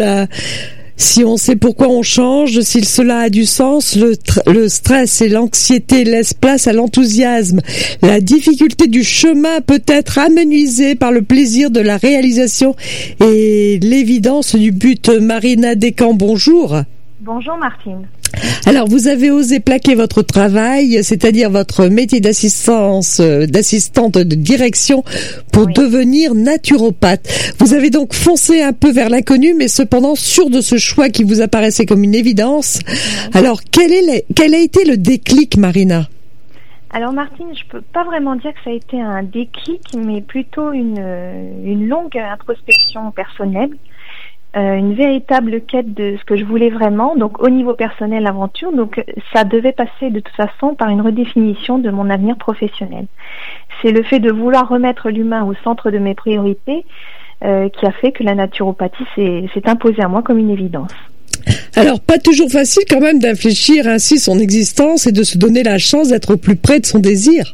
Si on sait pourquoi on change, si cela a du sens, le, tr- le stress et l'anxiété laissent place à l'enthousiasme. La difficulté du chemin peut être amenuisée par le plaisir de la réalisation et l'évidence du but. Marina Descamps, bonjour. Bonjour Martine. Alors, vous avez osé plaquer votre travail, c'est-à-dire votre métier d'assistance, d'assistante de direction pour oui. devenir naturopathe. Vous avez donc foncé un peu vers l'inconnu, mais cependant sûr de ce choix qui vous apparaissait comme une évidence. Oui. Alors, quel est le, quel a été le déclic, Marina ? Alors Martine, je peux pas vraiment dire que ça a été un déclic, mais plutôt une, une longue introspection personnelle. Euh, une véritable quête de ce que je voulais vraiment, donc au niveau personnel, l'aventure, donc ça devait passer de toute façon par une redéfinition de mon avenir professionnel. C'est le fait de vouloir remettre l'humain au centre de mes priorités euh, qui a fait que la naturopathie s'est, s'est imposée à moi comme une évidence. Alors, pas toujours facile quand même d'infléchir ainsi son existence et de se donner la chance d'être au plus près de son désir.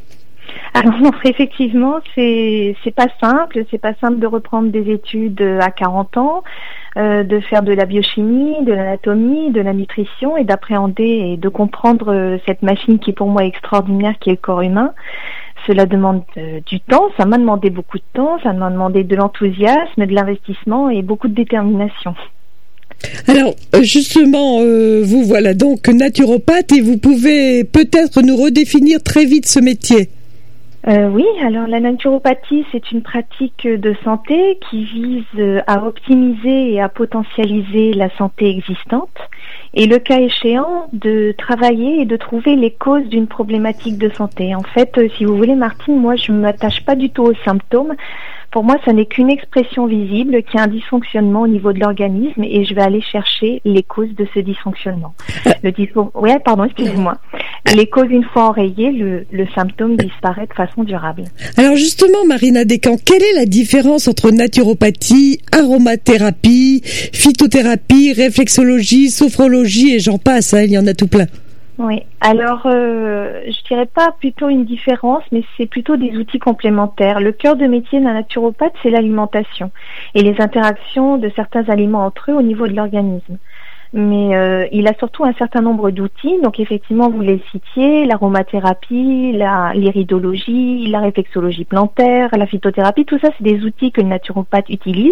Alors non, effectivement, c'est c'est pas simple. C'est pas simple de reprendre des études à quarante ans, euh, de faire de la biochimie, de l'anatomie, de la nutrition et d'appréhender et de comprendre euh, cette machine qui pour moi est extraordinaire, qui est le corps humain. Cela demande euh, du temps. Ça m'a demandé beaucoup de temps. Ça m'a demandé de l'enthousiasme, de l'investissement et beaucoup de détermination. Alors justement, euh, vous voilà donc naturopathe et vous pouvez peut-être nous redéfinir très vite ce métier. Euh, oui, alors la naturopathie, c'est une pratique de santé qui vise à optimiser et à potentialiser la santé existante et le cas échéant de travailler et de trouver les causes d'une problématique de santé. En fait, euh, si vous voulez Martine, moi je ne m'attache pas du tout aux symptômes. Pour moi, ça n'est qu'une expression visible qui a un dysfonctionnement au niveau de l'organisme et je vais aller chercher les causes de ce dysfonctionnement. Le dysfon... Oui, pardon, excusez-moi. Les causes, une fois enrayées, le, le symptôme disparaît de façon durable. Alors justement, Marina Descamps, quelle est la différence entre naturopathie, aromathérapie, phytothérapie, réflexologie, sophrologie et j'en passe, hein, il y en a tout plein. Oui, alors euh, je dirais pas plutôt une différence, mais c'est plutôt des outils complémentaires. Le cœur de métier d'un naturopathe, c'est l'alimentation et les interactions de certains aliments entre eux au niveau de l'organisme. Mais euh, il a surtout un certain nombre d'outils, donc effectivement vous les citiez, l'aromathérapie, la, l'iridologie, la réflexologie plantaire, la phytothérapie, tout ça c'est des outils que le naturopathe utilise.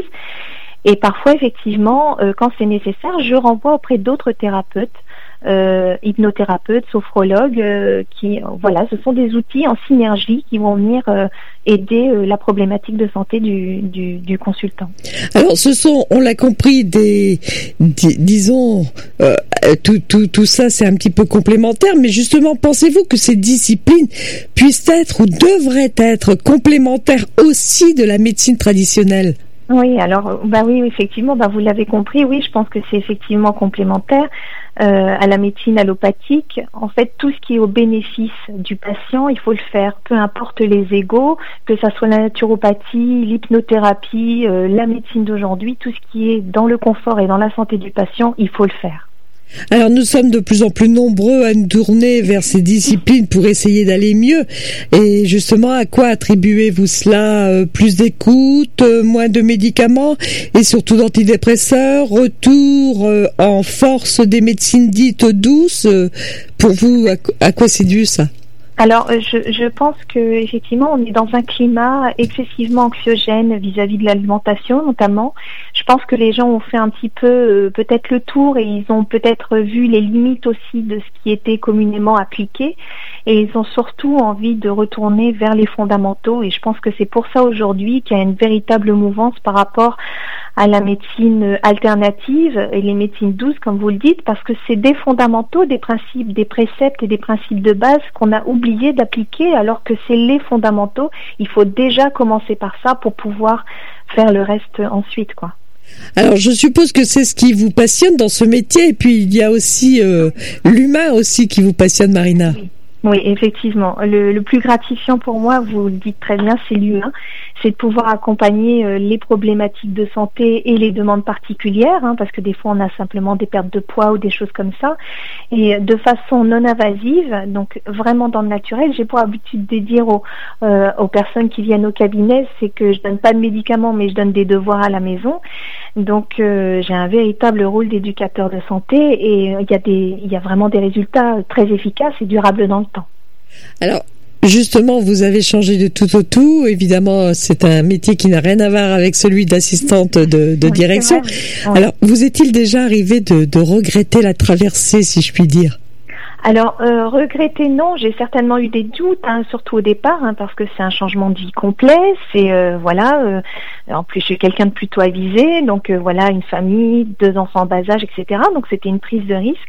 Et parfois effectivement, euh, quand c'est nécessaire, je renvoie auprès d'autres thérapeutes. Euh, hypnothérapeutes, sophrologues, euh, qui, voilà, ce sont des outils en synergie qui vont venir euh, aider euh, la problématique de santé du, du, du consultant. Alors, ce sont, on l'a compris, des, dis, disons, euh, tout, tout, tout ça, c'est un petit peu complémentaire, mais justement, pensez-vous que ces disciplines puissent être ou devraient être complémentaires aussi de la médecine traditionnelle? Oui, alors, bah oui, effectivement, bah vous l'avez compris, oui, je pense que c'est effectivement complémentaire euh, à la médecine allopathique. En fait, tout ce qui est au bénéfice du patient, il faut le faire, peu importe les égos, que ça soit la naturopathie, l'hypnothérapie, euh, la médecine d'aujourd'hui, tout ce qui est dans le confort et dans la santé du patient, il faut le faire. Alors nous sommes de plus en plus nombreux à nous tourner vers ces disciplines pour essayer d'aller mieux. Et justement, à quoi attribuez-vous cela? euh, Plus d'écoute, euh, moins de médicaments et surtout d'antidépresseurs, retour euh, en force des médecines dites douces. Euh, pour vous, à, à quoi c'est dû ça? Alors, je, je pense que effectivement, on est dans un climat excessivement anxiogène vis-à-vis de l'alimentation, notamment. Je pense que les gens ont fait un petit peu euh, peut-être le tour et ils ont peut-être vu les limites aussi de ce qui était communément appliqué et ils ont surtout envie de retourner vers les fondamentaux et je pense que c'est pour ça aujourd'hui qu'il y a une véritable mouvance par rapport à la médecine alternative et les médecines douces, comme vous le dites, parce que c'est des fondamentaux, des principes, des préceptes et des principes de base qu'on a oublié d'appliquer, alors que c'est les fondamentaux. Il faut déjà commencer par ça pour pouvoir faire le reste ensuite, quoi. Alors, je suppose que c'est ce qui vous passionne dans ce métier, et puis il y a aussi euh, l'humain aussi qui vous passionne, Marina. Oui. Oui, effectivement. Le, le plus gratifiant pour moi, vous le dites très bien, c'est l'humain. C'est de pouvoir accompagner euh, les problématiques de santé et les demandes particulières, hein, parce que des fois on a simplement des pertes de poids ou des choses comme ça, et de façon non invasive, donc vraiment dans le naturel. J'ai pour habitude de dire aux, euh, aux personnes qui viennent au cabinet, c'est que je donne pas de médicaments, mais je donne des devoirs à la maison. Donc euh, j'ai un véritable rôle d'éducateur de santé et il y a des, il y a vraiment des résultats très efficaces et durables dans le temps. Alors, justement, vous avez changé de tout au tout. Évidemment, c'est un métier qui n'a rien à voir avec celui d'assistante de, de oui, direction. Oui. Alors, vous est-il déjà arrivé de, de regretter la traversée, si je puis dire ? Alors, euh, regretter, non. J'ai certainement eu des doutes, hein, surtout au départ, hein, parce que c'est un changement de vie complet. C'est, euh, voilà, euh, en plus, je suis quelqu'un de plutôt avisé. Donc, euh, voilà, une famille, deux enfants en bas âge, et cetera. Donc, c'était une prise de risque.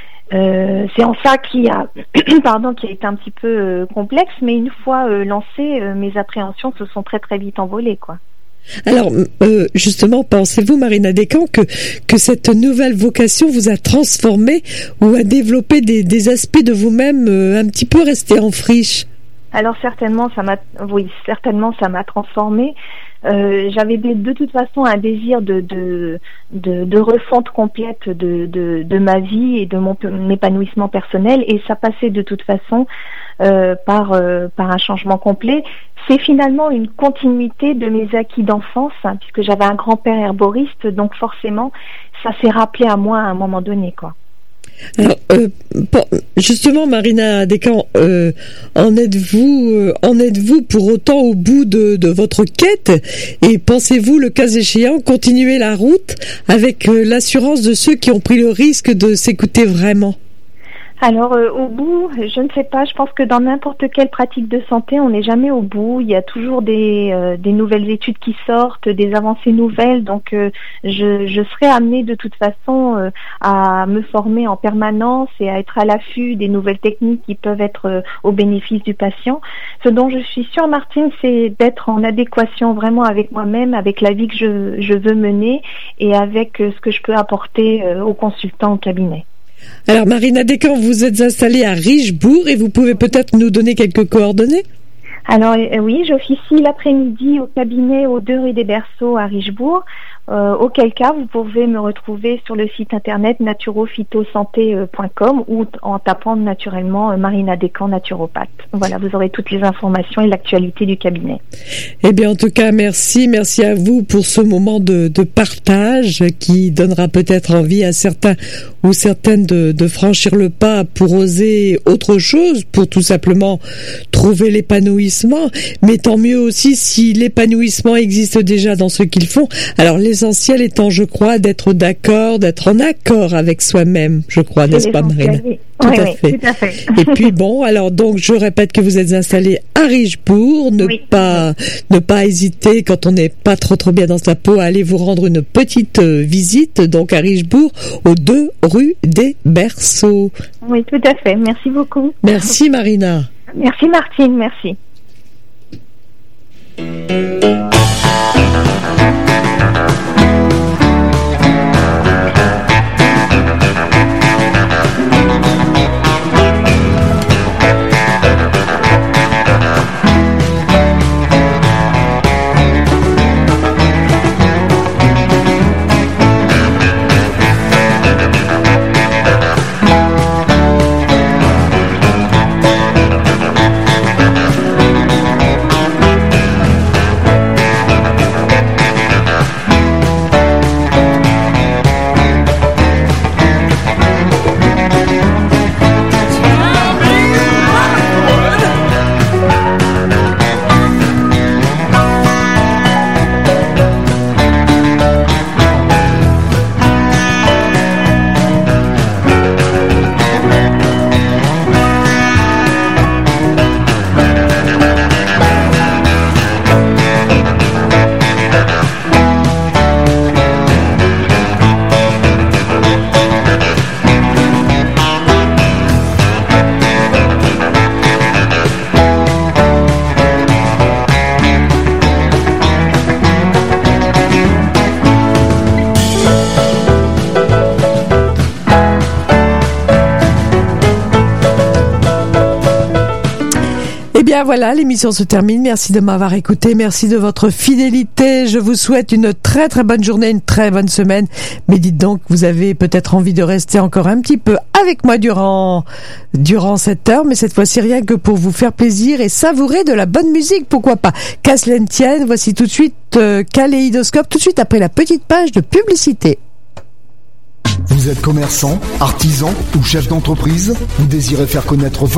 Euh, c'est en ça qui a, pardon, qui a été un petit peu euh, complexe, mais une fois euh, lancé, euh, mes appréhensions se sont très très vite envolées, quoi. Alors, euh, justement, pensez-vous, Marina Descamps, que que cette nouvelle vocation vous a transformé ou a développé des, des aspects de vous-même euh, un petit peu restés en friche? Alors certainement, ça m'a, oui, certainement, ça m'a transformée. Euh, j'avais de, de toute façon un désir de de de, de refonte complète de, de de ma vie et de mon, mon épanouissement personnel, et ça passait de toute façon euh, par euh, par un changement complet. C'est finalement une continuité de mes acquis d'enfance, hein, puisque j'avais un grand-père herboriste, donc forcément ça s'est rappelé à moi à un moment donné, quoi. Alors, euh, pour, justement, Marina Descamps, euh, en êtes-vous, euh, en êtes-vous pour autant au bout de, de votre quête et pensez-vous, le cas échéant, continuer la route avec euh, l'assurance de ceux qui ont pris le risque de s'écouter vraiment? Alors euh, au bout, je ne sais pas, je pense que dans n'importe quelle pratique de santé, on n'est jamais au bout, il y a toujours des, euh, des nouvelles études qui sortent, des avancées nouvelles, donc euh, je, je serai amenée de toute façon euh, à me former en permanence et à être à l'affût des nouvelles techniques qui peuvent être euh, au bénéfice du patient. Ce dont je suis sûre, Martine, c'est d'être en adéquation vraiment avec moi-même, avec la vie que je, je veux mener et avec euh, ce que je peux apporter euh, aux consultants au cabinet. Alors Marina Descamps, vous êtes installée à Richebourg et vous pouvez peut-être nous donner quelques coordonnées? Alors euh, oui, j'officie l'après-midi au cabinet aux deux rue des Berceaux à Richebourg. Euh, auquel cas, vous pouvez me retrouver sur le site internet naturophytosanté point com ou en tapant naturellement euh, Marina Descamps naturopathe. Voilà, vous aurez toutes les informations et l'actualité du cabinet. Eh bien, en tout cas, merci, merci à vous pour ce moment de, de partage qui donnera peut-être envie à certains ou certaines de, de franchir le pas pour oser autre chose, pour tout simplement trouver l'épanouissement. Mais tant mieux aussi si l'épanouissement existe déjà dans ce qu'ils font. Alors, l'essentiel étant, je crois, d'être d'accord, d'être en accord avec soi-même, je crois, n'est-ce pas, Marina? Oui. Tout, oui, à oui, fait. tout à fait. Et puis bon, alors donc je répète que vous êtes installé à Richebourg, ne oui. pas ne pas hésiter quand on n'est pas trop trop bien dans sa peau à aller vous rendre une petite euh, visite donc à Richebourg, aux deux rue des Berceaux. Oui, tout à fait. Merci beaucoup. Merci Marina. Merci Martine, merci. bien voilà, l'émission se termine. Merci de m'avoir écouté. Merci de votre fidélité. Je vous souhaite une très très bonne journée, une très bonne semaine. Mais dites donc, vous avez peut-être envie de rester encore un petit peu avec moi durant, durant cette heure, mais cette fois-ci rien que pour vous faire plaisir et savourer de la bonne musique, pourquoi pas. Qu'à cela ne tienne, voici tout de suite euh, Kaléidoscope, tout de suite après la petite page de publicité. Vous êtes commerçant, artisan ou chef d'entreprise? Vous désirez faire connaître votre